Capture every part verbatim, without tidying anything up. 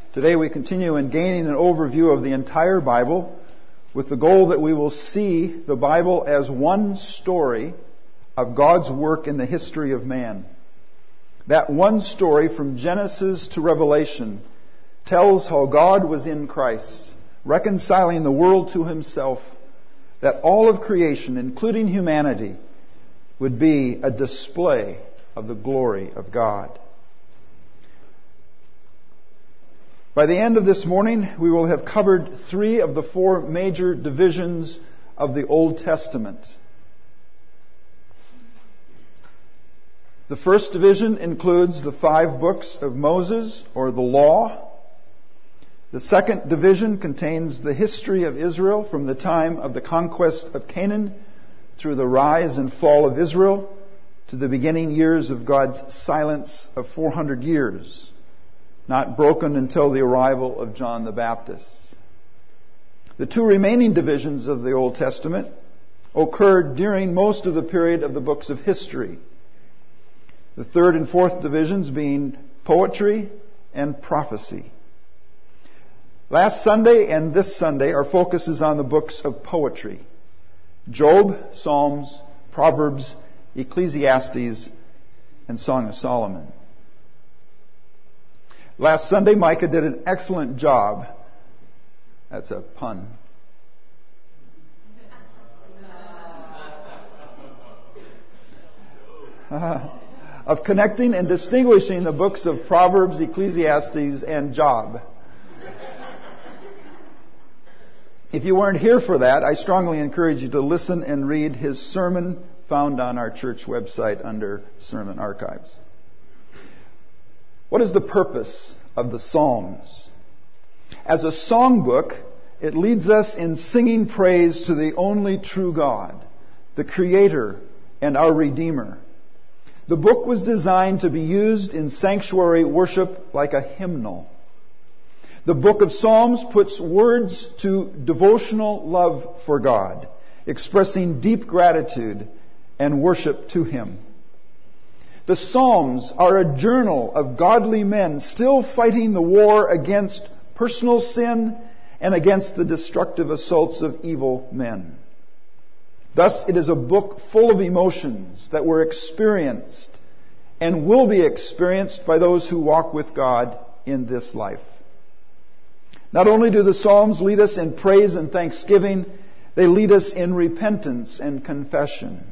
Today we continue in gaining an overview of the entire Bible with the goal that we will see the Bible as one story of God's work in the history of man. That one story from Genesis to Revelation tells how God was in Christ, reconciling the world to Himself, that all of creation, including humanity, would be a display of the glory of God. By the end of this morning, we will have covered three of the four major divisions of the Old Testament. The first division includes the five books of Moses, or the Law. The second division contains the history of Israel from the time of the conquest of Canaan through the rise and fall of Israel to the beginning years of God's silence of four hundred years, not broken until the arrival of John the Baptist. The two remaining divisions of the Old Testament occurred during most of the period of the books of history. The third and fourth divisions being poetry and prophecy. Last Sunday and this Sunday, our focus is on the books of poetry: Job, Psalms, Proverbs, Ecclesiastes, and Song of Solomon. Last Sunday, Micah did an excellent job. That's a pun. Uh, of connecting and distinguishing the books of Proverbs, Ecclesiastes, and Job. If you weren't here for that, I strongly encourage you to listen and read his sermon found on our church website under Sermon Archives. What is the purpose of the Psalms? As a songbook, it leads us in singing praise to the only true God, the Creator and our Redeemer. The book was designed to be used in sanctuary worship like a hymnal. The book of Psalms puts words to devotional love for God, expressing deep gratitude and worship to Him. The Psalms are a journal of godly men still fighting the war against personal sin and against the destructive assaults of evil men. Thus, it is a book full of emotions that were experienced and will be experienced by those who walk with God in this life. Not only do the Psalms lead us in praise and thanksgiving, they lead us in repentance and confession.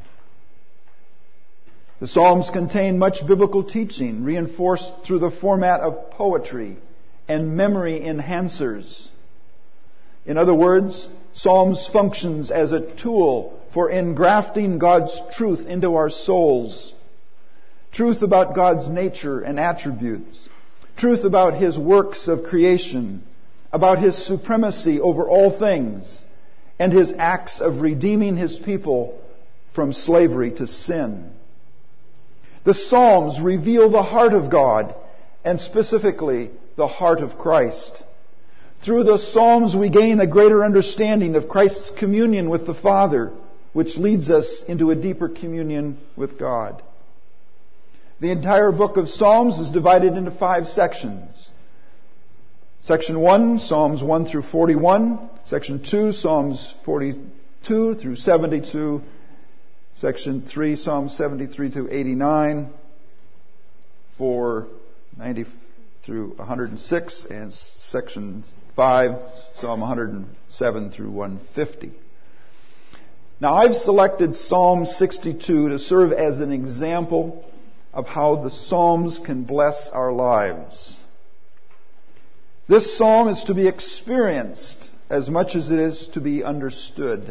The Psalms contain much biblical teaching, reinforced through the format of poetry and memory enhancers. In other words, Psalms functions as a tool for engrafting God's truth into our souls. Truth about God's nature and attributes. Truth about His works of creation. About His supremacy over all things. And His acts of redeeming His people from slavery to sin. The Psalms reveal the heart of God, and specifically the heart of Christ. Through the Psalms we gain a greater understanding of Christ's communion with the Father, which leads us into a deeper communion with God. The entire book of Psalms is divided into five sections. Section one, Psalms one through forty-one. Section two, Psalms forty-two through seventy-two. Section three, Psalm seventy-three to eighty-nine, four, ninety through one hundred six, and Section five, Psalm one hundred seven through one fifty. Now, I've selected Psalm sixty-two to serve as an example of how the Psalms can bless our lives. This psalm is to be experienced as much as it is to be understood.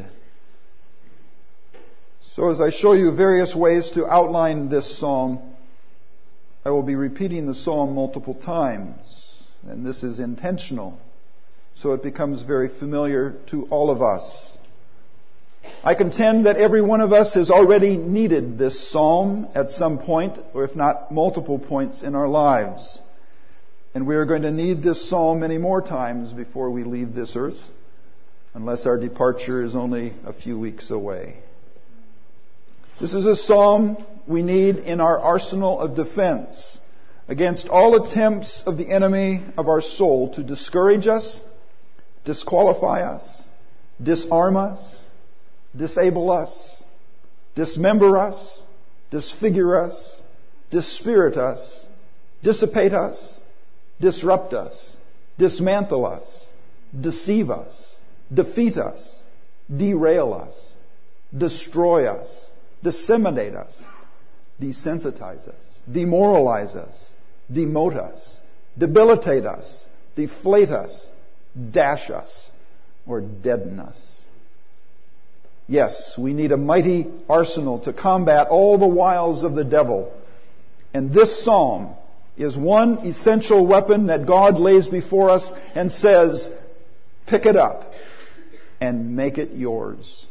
So as I show you various ways to outline this psalm, I will be repeating the psalm multiple times. And this is intentional, so it becomes very familiar to all of us. I contend that every one of us has already needed this psalm at some point, or if not multiple points in our lives. And we are going to need this psalm many more times before we leave this earth, unless our departure is only a few weeks away. This is a psalm we need in our arsenal of defense against all attempts of the enemy of our soul to discourage us, disqualify us, disarm us, disable us, dismember us, disfigure us, dispirit us, dissipate us, disrupt us, dismantle us, deceive us, defeat us, derail us, destroy us, disseminate us, desensitize us, demoralize us, demote us, debilitate us, deflate us, dash us, or deaden us. Yes, we need a mighty arsenal to combat all the wiles of the devil. And this psalm is one essential weapon that God lays before us and says, pick it up and make it yours.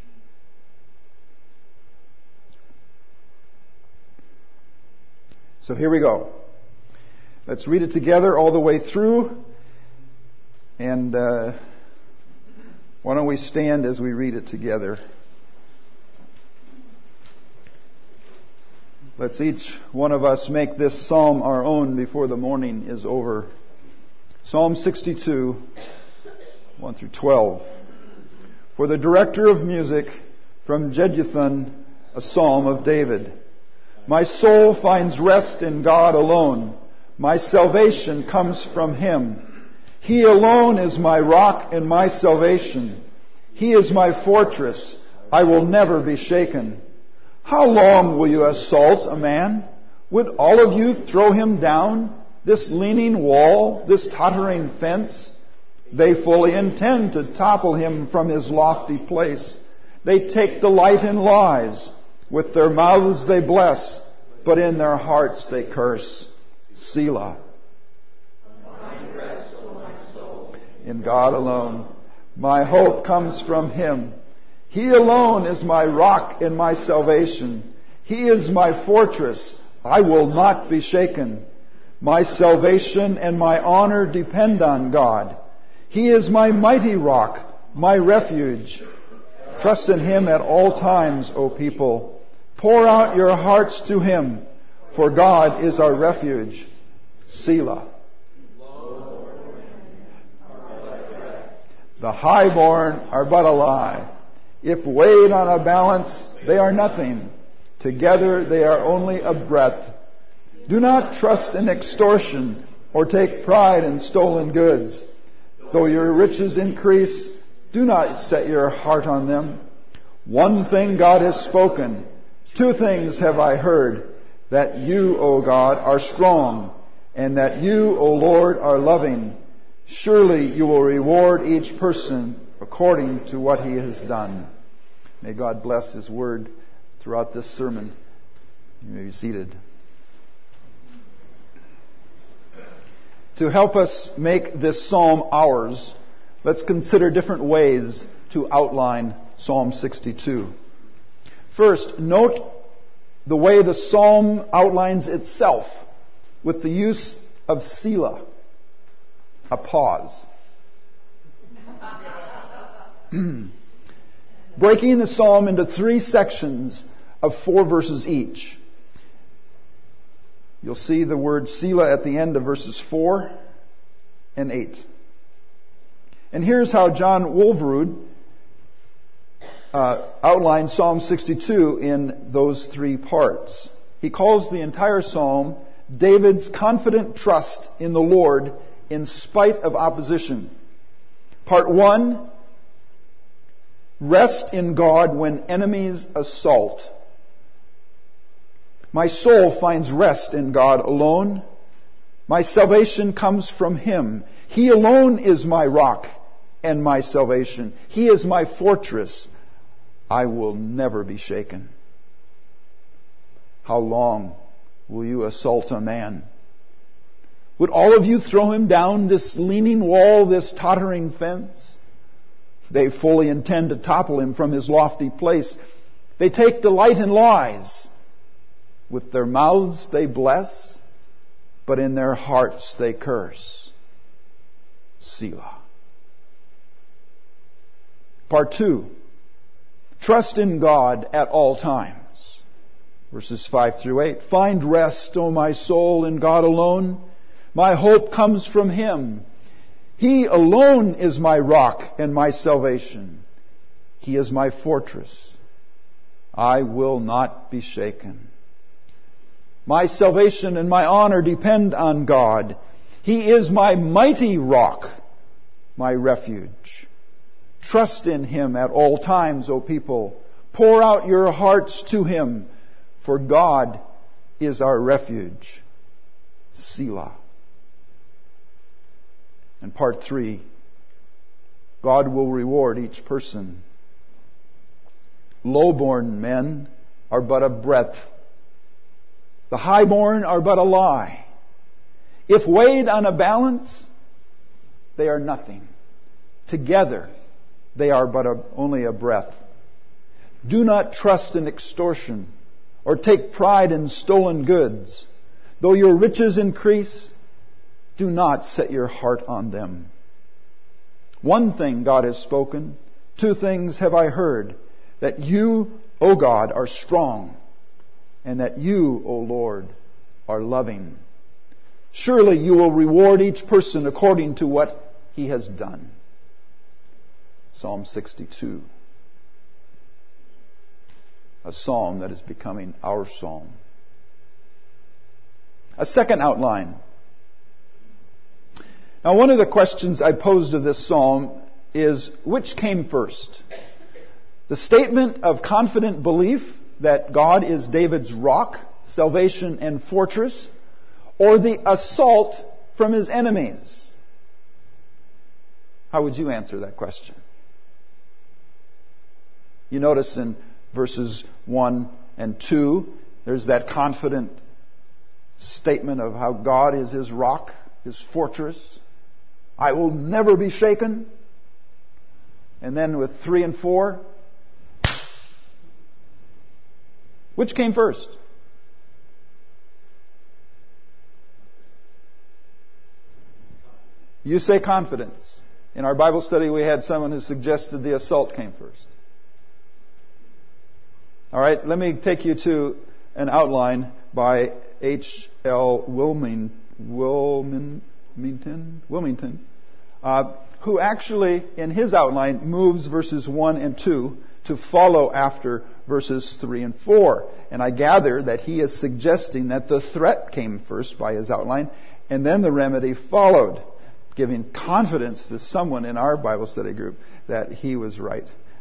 So here we go. Let's read it together all the way through. And uh, why don't we stand as we read it together? Let's each one of us make this psalm our own before the morning is over. Psalm sixty-two, one through twelve. For the director of music, from Jeduthun, a psalm of David. My soul finds rest in God alone. My salvation comes from Him. He alone is my rock and my salvation. He is my fortress. I will never be shaken. How long will you assault a man? Would all of you throw him down? This leaning wall, this tottering fence? They fully intend to topple him from his lofty place. They take delight in lies. With their mouths they bless, but in their hearts they curse. Selah. In God alone. My hope comes from Him. He alone is my rock and my salvation. He is my fortress. I will not be shaken. My salvation and my honor depend on God. He is my mighty rock, my refuge. Trust in Him at all times, O people. Pour out your hearts to Him, for God is our refuge. Selah. The highborn are but a lie. If weighed on a balance, they are nothing. Together they are only a breath. Do not trust in extortion or take pride in stolen goods. Though your riches increase, do not set your heart on them. One thing God has spoken. Two things have I heard. That you, O God, are strong, and that you, O Lord, are loving. Surely you will reward each person according to what he has done. May God bless His word throughout this sermon. You may be seated. To help us make this psalm ours, let's consider different ways to outline Psalm sixty-two. First, note the way the psalm outlines itself with the use of Selah, a pause. Breaking the psalm into three sections of four verses each. You'll see the word Selah at the end of verses four and eight. And here's how John Wolverud uh, outlined Psalm sixty-two in those three parts. He calls the entire psalm David's confident trust in the Lord in spite of opposition. Part one, rest in God when enemies assault. My soul finds rest in God alone. My salvation comes from Him. He alone is my rock and my salvation. He is my fortress. I will never be shaken. How long will you assault a man? Would all of you throw him down this leaning wall, this tottering fence? They fully intend to topple him from his lofty place. They take delight in lies. With their mouths they bless, but in their hearts they curse. Selah. Part two. Trust in God at all times. Verses five through eight. Find rest, O my soul, in God alone. My hope comes from Him. He alone is my rock and my salvation. He is my fortress. I will not be shaken. My salvation and my honor depend on God. He is my mighty rock, my refuge. Trust in Him at all times, O people. Pour out your hearts to Him, for God is our refuge. Selah. And part three, God will reward each person. Low-born men are but a breath. The high-born are but a lie. If weighed on a balance, they are nothing. Together, they are but a, only a breath. Do not trust in extortion or take pride in stolen goods. Though your riches increase, do not set your heart on them. One thing God has spoken, two things have I heard, that you, O God, are strong, and that you, O Lord, are loving. Surely you will reward each person according to what he has done. Psalm sixty-two. A psalm that is becoming our psalm. A second outline. Now, one of the questions I posed of this psalm is, which came first? The statement of confident belief that God is David's rock, salvation, and fortress, or the assault from his enemies? How would you answer that question? You notice in verses one and two, there's that confident statement of how God is his rock, his fortress. I will never be shaken. And then with three and four, which came first? You say confidence. In our Bible study, we had someone who suggested the assault came first. All right, let me take you to an outline by H L Wilming, Wilmington, Wilmington, uh, who actually, in his outline, moves verses one and two to follow after verses three and four. And I gather that he is suggesting that the threat came first by his outline, and then the remedy followed, giving confidence to someone in our Bible study group that he was right.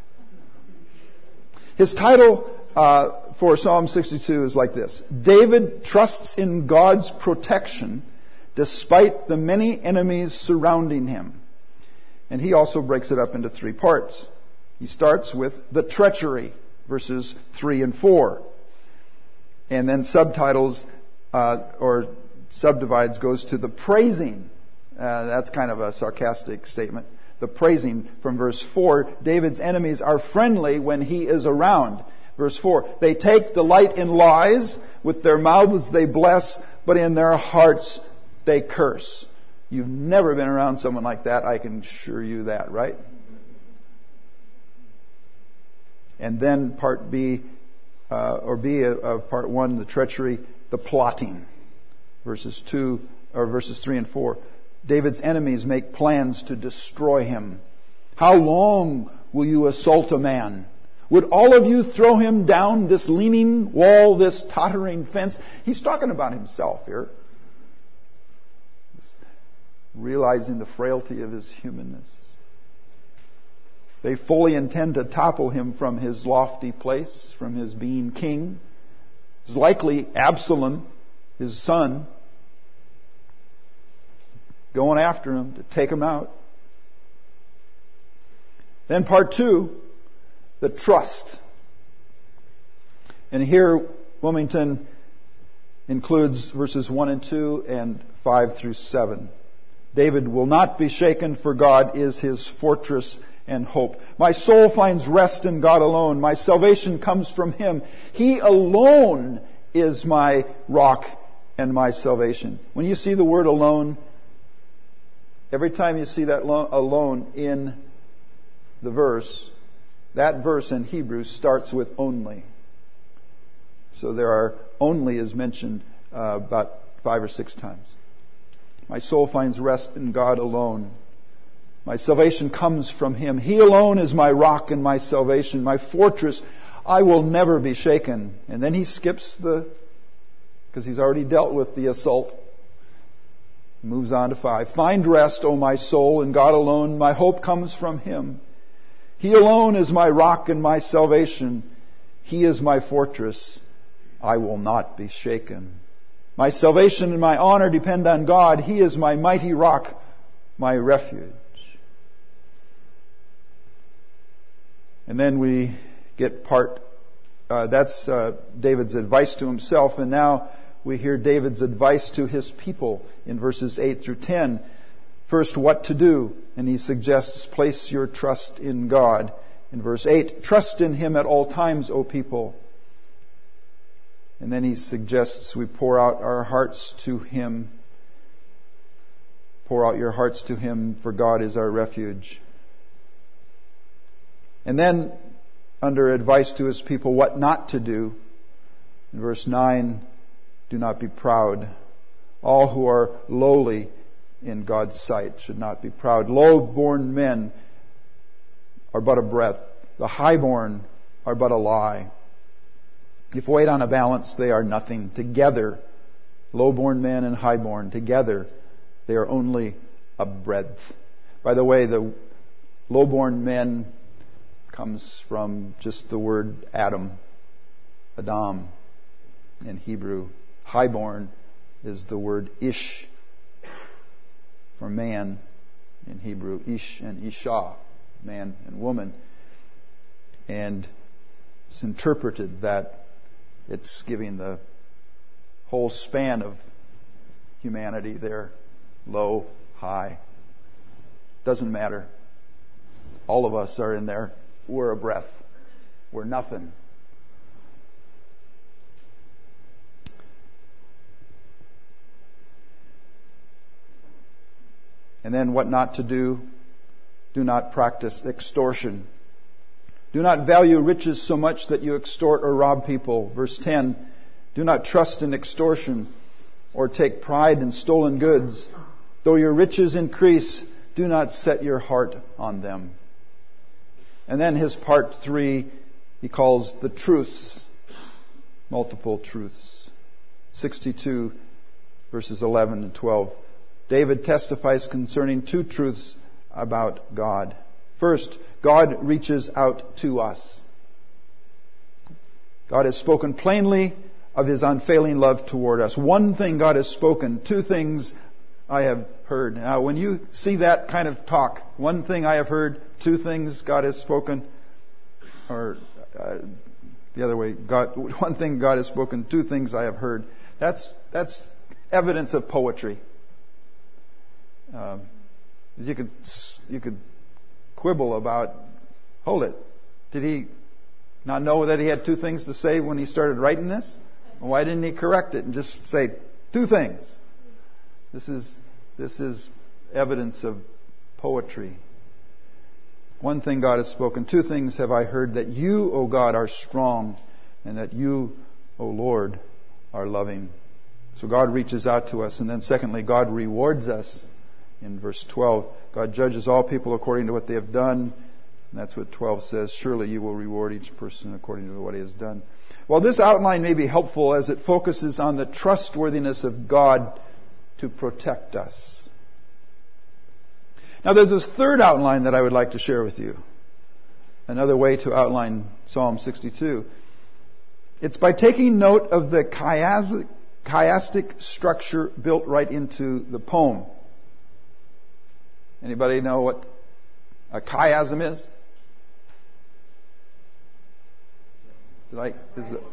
His title uh, for Psalm sixty-two is like this: David trusts in God's protection despite the many enemies surrounding him. And he also breaks it up into three parts. He starts with the treachery, verses three and four. And then subtitles uh, or subdivides goes to the praising. Uh, that's kind of a sarcastic statement. The praising from verse four. David's enemies are friendly when he is around. Verse four. They take delight in lies. With their mouths they bless, but in their hearts they curse. You've never been around someone like that. I can assure you that, right? And then part B, uh, or B of part one, the treachery, the plotting. Verses two, or verses three and four. David's enemies make plans to destroy him. How long will you assault a man? Would all of you throw him down this leaning wall, this tottering fence? He's talking about himself here. Realizing the frailty of his humanness. They fully intend to topple him from his lofty place, from his being king. It's likely Absalom, his son, going after him to take him out. Then part two, the trust. And here Wilmington includes verses one and two and five through seven. David will not be shaken, for God is his fortress and hope. My soul finds rest in God alone. My salvation comes from Him. He alone is my rock and my salvation. When you see the word alone, every time you see that alone in the verse, that verse in Hebrew starts with only. So there are only is mentioned uh, about five or six times. My soul finds rest in God alone. My salvation comes from Him. He alone is my rock and my salvation, my fortress. I will never be shaken. And then he skips the, because he's already dealt with the assault. Moves on to five. Find rest, O my soul, in God alone. My hope comes from Him. He alone is my rock and my salvation. He is my fortress. I will not be shaken. My salvation and my honor depend on God. He is my mighty rock, my refuge. And then we get part, uh, that's uh, David's advice to himself. And now we hear David's advice to his people in verses eight through ten. First, what to do. And he suggests, place your trust in God. In verse eight, trust in Him at all times, O people. And then he suggests we pour out our hearts to Him. Pour out your hearts to Him, for God is our refuge. And then, under advice to His people, what not to do. In verse nine, do not be proud. All who are lowly in God's sight should not be proud. Low-born men are but a breath. The high-born are but a lie. If weighed on a balance, they are nothing. Together, low-born men and high-born, together, they are only a breadth. By the way, the low-born men comes from just the word Adam, Adam in Hebrew. Highborn is the word Ish for man in Hebrew. Ish and Isha, man and woman. And it's interpreted that it's giving the whole span of humanity there. Low, high. Doesn't matter. All of us are in there. We're a breath. We're nothing. And then what not to do. Do not practice extortion. Do not value riches so much that you extort or rob people. Verse ten, do not trust in extortion or take pride in stolen goods. Though your riches increase, do not set your heart on them. And then his part three, he calls the truths. Multiple truths. sixty-two verses eleven and twelve. David testifies concerning two truths about God. First, God reaches out to us. God has spoken plainly of His unfailing love toward us. One thing God has spoken, two things I have heard. Now, when you see that kind of talk, one thing I have heard, two things God has spoken, or uh, the other way, God, one thing God has spoken, two things I have heard. That's that's evidence of poetry. Um, you could you could quibble about, hold it, did he not know that he had two things to say when he started writing this? Why didn't he correct it and just say two things? This is this is evidence of poetry. One thing God has spoken, two things have I heard, that you, O God, are strong, and that you, O Lord, are loving. So God reaches out to us. And then secondly, God rewards us. In verse twelve, God judges all people according to what they have done. And that's what twelve says. Surely you will reward each person according to what he has done. Well, this outline may be helpful as it focuses on the trustworthiness of God to protect us. Now, there's this third outline that I would like to share with you. Another way to outline Psalm sixty-two. It's by taking note of the chiastic, chiastic structure built right into the poem. Anybody know what a chiasm is? Did I? Is it,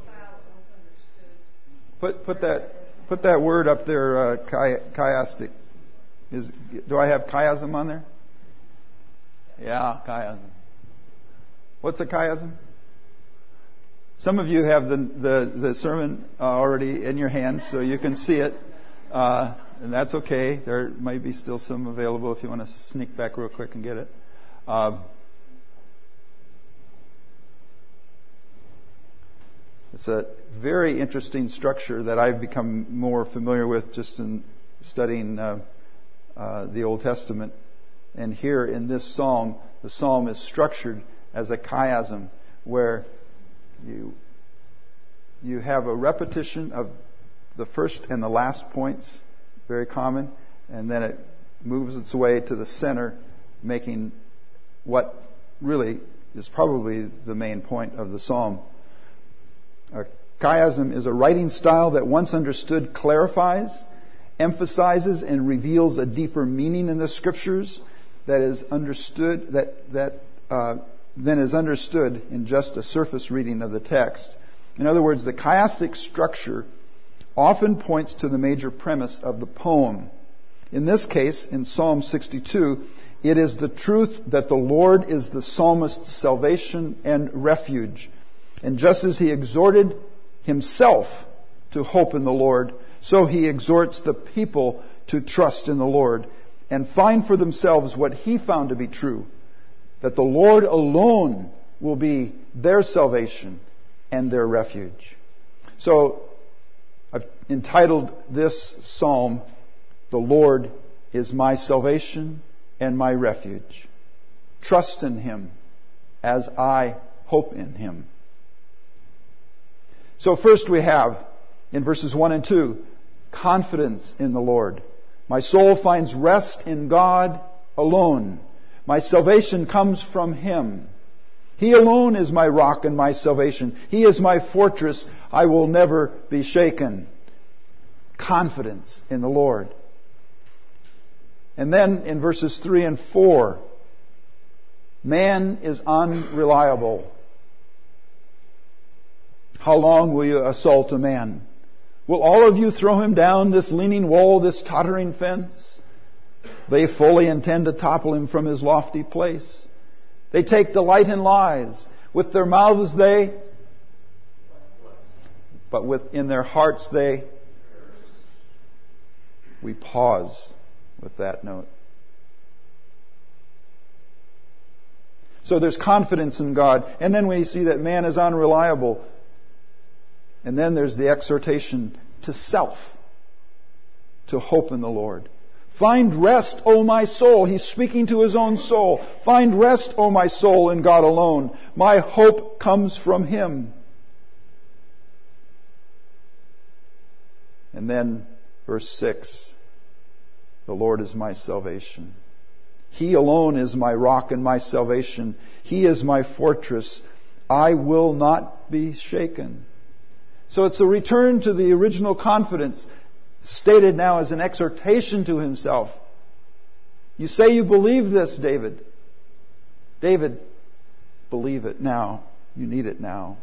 put put that put that word up there. Uh, chi, chiastic. Is do I have chiasm on there? Yeah, chiasm. What's a chiasm? Some of you have the the, the sermon uh, already in your hands, so you can see it. Uh, and that's okay. There might be still some available if you want to sneak back real quick and get it. Uh, It's a very interesting structure that I've become more familiar with just in studying uh, uh, the Old Testament. And here in this psalm, the psalm is structured as a chiasm, where you you have a repetition of the first and the last points, very common, and then it moves its way to the center, making what really is probably the main point of the psalm. A chiasm is a writing style that, once understood, clarifies, emphasizes, and reveals a deeper meaning in the Scriptures that is understood that that uh, then is understood in just a surface reading of the text. In other words, the chiastic structure often points to the major premise of the poem. In this case, in Psalm sixty-two, it is the truth that the Lord is the psalmist's salvation and refuge. And just as he exhorted himself to hope in the Lord, so he exhorts the people to trust in the Lord and find for themselves what he found to be true, that the Lord alone will be their salvation and their refuge. So I've entitled this psalm, "The Lord is my salvation and my refuge. Trust in him as I hope in him." So first we have, in verses one and two, confidence in the Lord. My soul finds rest in God alone. My salvation comes from him. He alone is my rock and my salvation. He is my fortress. I will never be shaken. Confidence in the Lord. And then in verses three and four, man is unreliable. How long will you assault a man? Will all of you throw him down this leaning wall, this tottering fence? They fully intend to topple him from his lofty place. They take delight in lies. With their mouths they, but with in their hearts they. We pause with that note. So there's confidence in God. And then we see that man is unreliable. And then there's the exhortation to self, to hope in the Lord. Find rest, O my soul. He's speaking to his own soul. Find rest, O my soul, in God alone. My hope comes from him. And then verse six, the Lord is my salvation. He alone is my rock and my salvation. He is my fortress. I will not be shaken. So it's a return to the original confidence, stated now as an exhortation to himself. You say you believe this, David. David, believe it now. You need it now.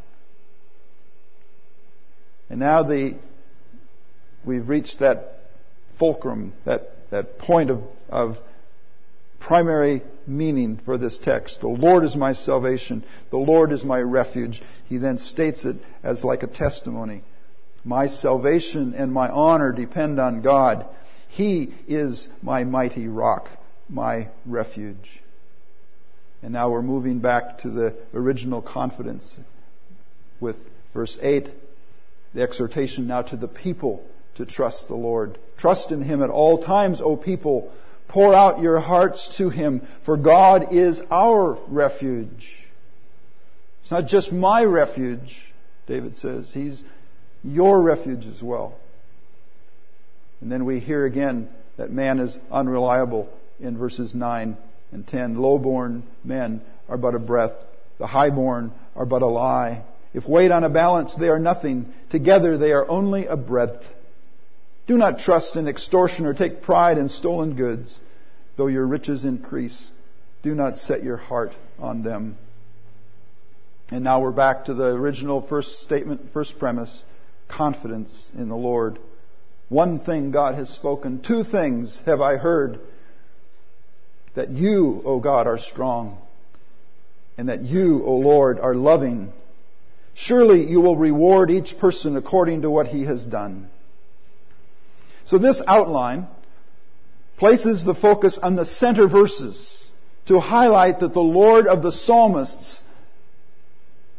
And now the we've reached that fulcrum, that, that point of, of primary meaning for this text. The Lord is my salvation. The Lord is my refuge. He then states it as like a testimony. My salvation and my honor depend on God. He is my mighty rock, my refuge. And now we're moving back to the original confidence with verse eight, the exhortation now to the people to trust the Lord. Trust in him at all times, O people. Pour out your hearts to him, for God is our refuge. It's not just my refuge, David says. He's your refuge as well. And then we hear again that man is unreliable in verses nine and ten. Low-born men are but a breath. The high-born are but a lie. If weighed on a balance, they are nothing. Together they are only a breadth. Do not trust in extortion or take pride in stolen goods. Though your riches increase, do not set your heart on them. And now we're back to the original first statement, first premise, confidence in the Lord. One thing God has spoken, two things have I heard, that you, O God, are strong, and that you, O Lord, are loving. Surely you will reward each person according to what he has done. So this outline places the focus on the center verses to highlight that the Lord of the psalmists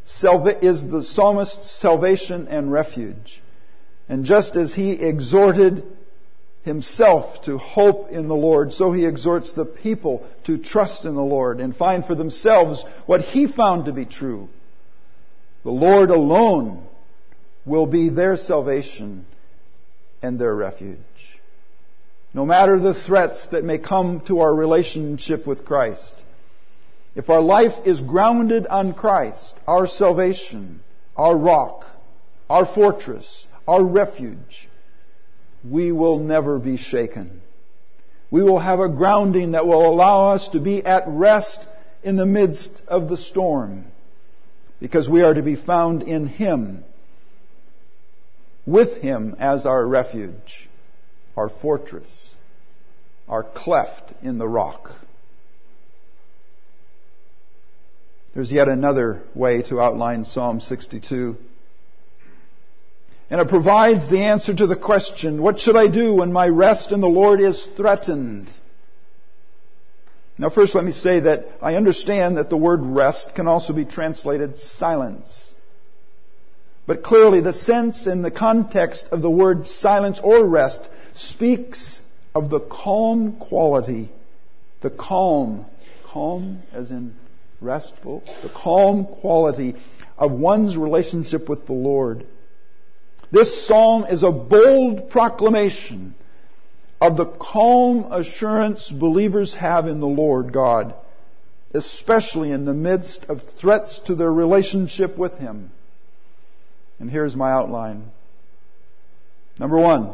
salva- is the psalmist's salvation and refuge. And just as he exhorted himself to hope in the Lord, so he exhorts the people to trust in the Lord and find for themselves what he found to be true. The Lord alone will be their salvation and their refuge. No matter the threats that may come to our relationship with Christ, if our life is grounded on Christ, our salvation, our rock, our fortress, our refuge, we will never be shaken. We will have a grounding that will allow us to be at rest in the midst of the storm, because we are to be found in Him, with Him as our refuge, our fortress, our cleft in the rock. There's yet another way to outline Psalm sixty-two. And it provides the answer to the question, what should I do when my rest in the Lord is threatened? Now first let me say that I understand that the word rest can also be translated silence. But clearly the sense and the context of the word silence or rest speaks of the calm quality, the calm, calm as in restful, the calm quality of one's relationship with the Lord. This psalm is a bold proclamation of the calm assurance believers have in the Lord God, especially in the midst of threats to their relationship with Him. And here's my outline. Number one,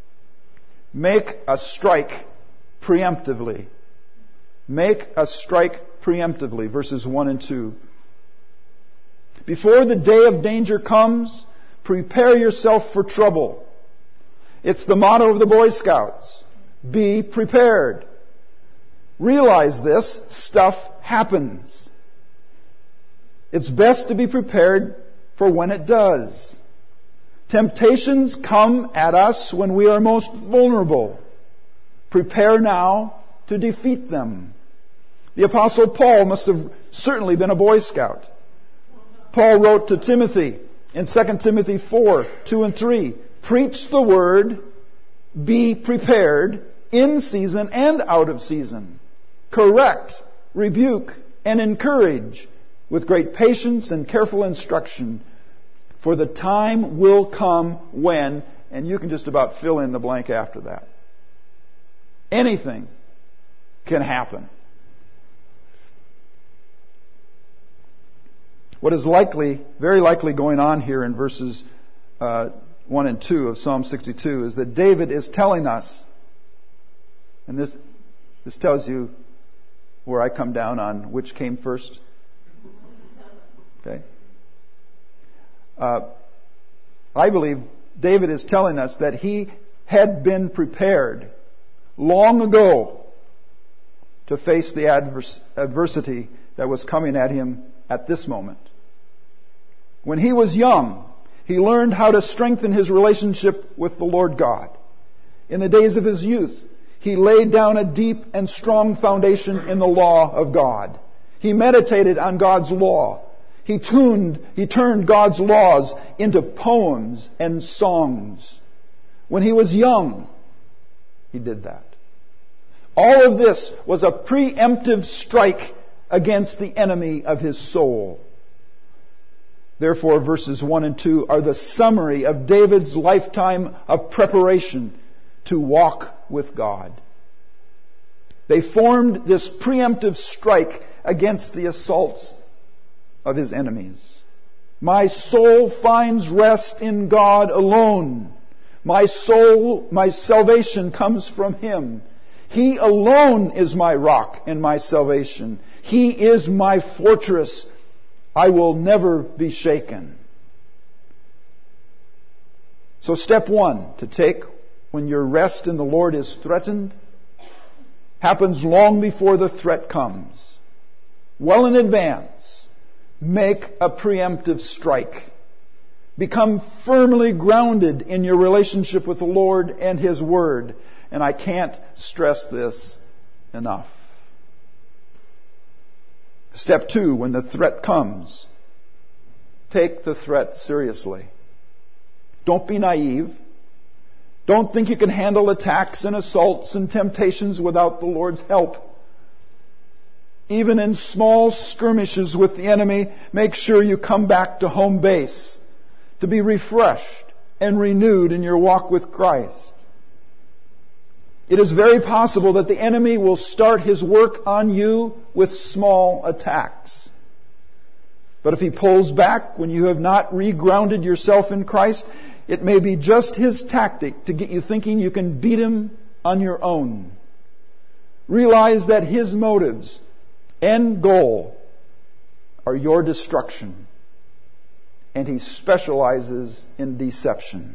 make a strike preemptively. Make a strike preemptively, verses one and two. Before the day of danger comes, prepare yourself for trouble. It's the motto of the Boy Scouts. Be prepared. Realize this, stuff happens. It's best to be prepared for when it does. Temptations come at us when we are most vulnerable. Prepare now to defeat them. The Apostle Paul must have certainly been a Boy Scout. Paul wrote to Timothy in Second Timothy four, two and three, preach the word, be prepared in season and out of season. Correct, rebuke, and encourage with great patience and careful instruction. For the time will come when, and you can just about fill in the blank after that. Anything can happen. What is likely, very likely going on here in verses uh, one and two of Psalm sixty-two is that David is telling us, and this this tells you where I come down on which came first. Okay. Uh, I believe David is telling us that he had been prepared long ago to face the adverse, adversity that was coming at him at this moment. When he was young, he learned how to strengthen his relationship with the Lord God. In the days of his youth, he laid down a deep and strong foundation in the law of God. He meditated on God's law. He tuned, he turned God's laws into poems and songs. When he was young, he did that. All of this was a preemptive strike against the enemy of his soul. Therefore, verses one and two are the summary of David's lifetime of preparation to walk with God. They formed this preemptive strike against the assaults of his enemies. My soul finds rest in God alone. My soul, my salvation comes from Him. He alone is my rock and my salvation. He is my fortress. I will never be shaken. So step one to take when your rest in the Lord is threatened happens long before the threat comes. Well in advance. Make a preemptive strike. Become firmly grounded in your relationship with the Lord and His Word. And I can't stress this enough. Step two, when the threat comes, take the threat seriously. Don't be naive. Don't think you can handle attacks and assaults and temptations without the Lord's help. Even in small skirmishes with the enemy, make sure you come back to home base to be refreshed and renewed in your walk with Christ. It is very possible that the enemy will start his work on you with small attacks. But if he pulls back when you have not regrounded yourself in Christ, it may be just his tactic to get you thinking you can beat him on your own. Realize that his motives and goal are your destruction. And he specializes in deception.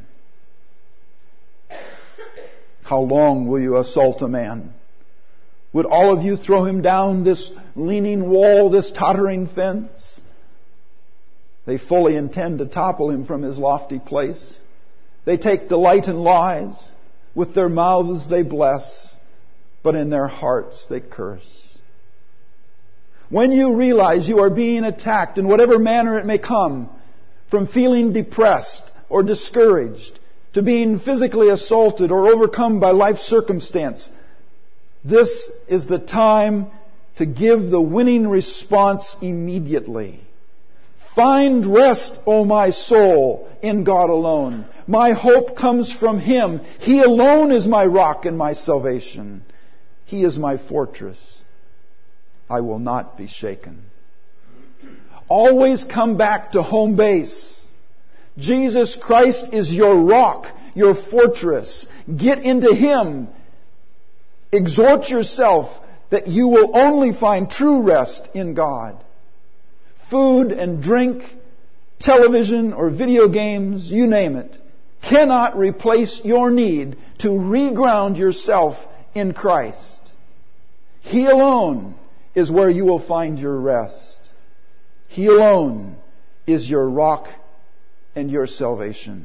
How long will you assault a man? Would all of you throw him down this leaning wall, this tottering fence? They fully intend to topple him from his lofty place. They take delight in lies. With their mouths they bless, but in their hearts they curse. When you realize you are being attacked in whatever manner it may come, from feeling depressed or discouraged to being physically assaulted or overcome by life circumstance, this is the time to give the winning response immediately. Find rest, O my soul, in God alone. My hope comes from Him. He alone is my rock and my salvation. He is my fortress. I will not be shaken. Always come back to home base. Jesus Christ is your rock, your fortress. Get into Him. Exhort yourself that you will only find true rest in God. Food and drink, television or video games, you name it, cannot replace your need to reground yourself in Christ. He alone is where you will find your rest. He alone is your rock and your salvation.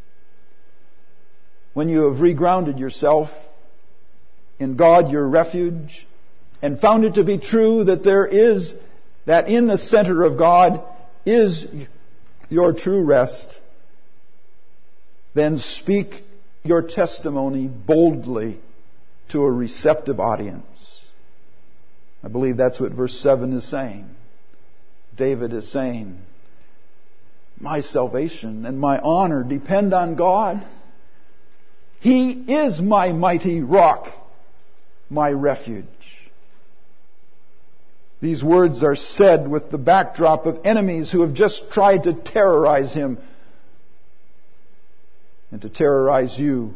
When you have regrounded yourself in God, your refuge, and found it to be true that there is, that in the center of God is your true rest, then speak your testimony boldly to a receptive audience. I believe that's what verse seven is saying. David is saying, my salvation and my honor depend on God. He is my mighty rock, my refuge. These words are said with the backdrop of enemies who have just tried to terrorize him and to terrorize you.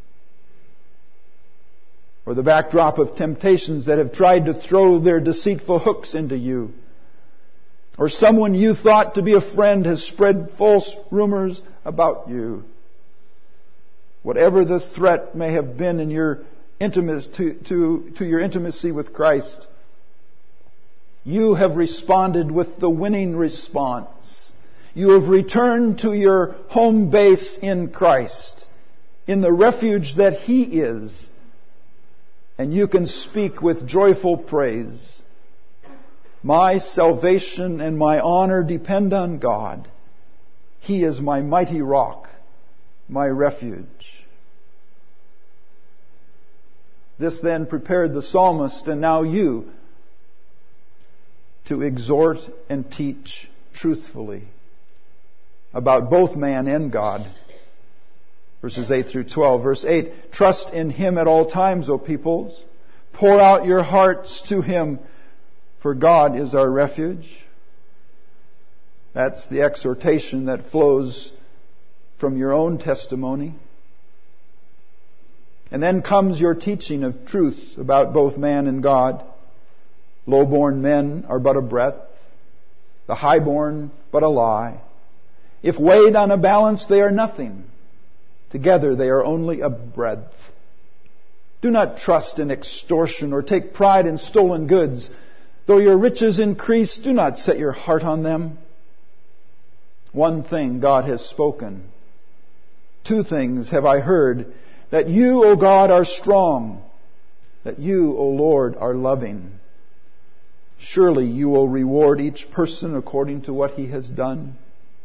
Or the backdrop of temptations that have tried to throw their deceitful hooks into you. Or someone you thought to be a friend has spread false rumors about you. Whatever the threat may have been in your intimacy to, to, to your intimacy with Christ, you have responded with the winning response. You have returned to your home base in Christ, in the refuge that He is. And you can speak with joyful praise. My salvation and my honor depend on God. He is my mighty rock, my refuge. This then prepared the psalmist, and now you, to exhort and teach truthfully about both man and God. Verses eight through twelve. Verse eight, trust in Him at all times, O peoples. Pour out your hearts to Him, for God is our refuge. That's the exhortation that flows from your own testimony. And then comes your teaching of truth about both man and God. Low-born men are but a breath, the high-born but a lie. If weighed on a balance, they are nothing. Together they are only a breadth. Do not trust in extortion or take pride in stolen goods. Though your riches increase, do not set your heart on them. One thing God has spoken. Two things have I heard, that you, O God, are strong, that you, O Lord, are loving. Surely you will reward each person according to what he has done.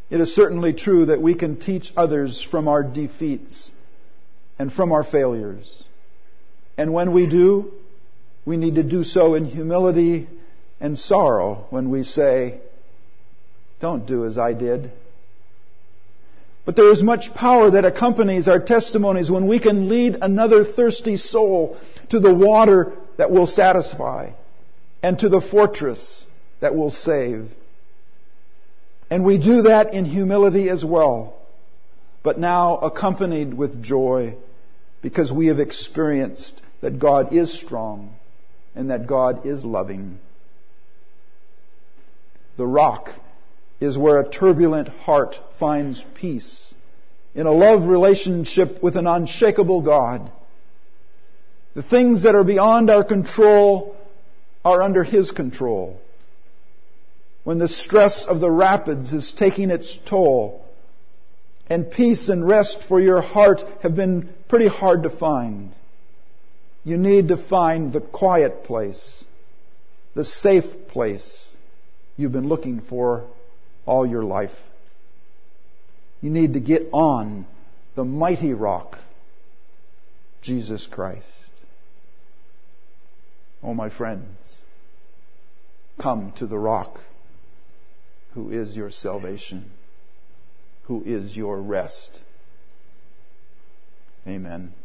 It is certainly true that we can teach others from our defeats and from our failures. And when we do, we need to do so in humility and sorrow when we say, don't do as I did. But there is much power that accompanies our testimonies when we can lead another thirsty soul to the water that will satisfy and to the fortress that will save. And we do that in humility as well, but now accompanied with joy, because we have experienced that God is strong and that God is loving. The rock is where a turbulent heart finds peace in a love relationship with an unshakable God. The things that are beyond our control are under His control. When the stress of the rapids is taking its toll, and peace and rest for your heart have been pretty hard to find, you need to find the quiet place, the safe place you've been looking for all your life. You need to get on the mighty rock, Jesus Christ. Oh, my friends, come to the rock who is your salvation, who is your rest. Amen.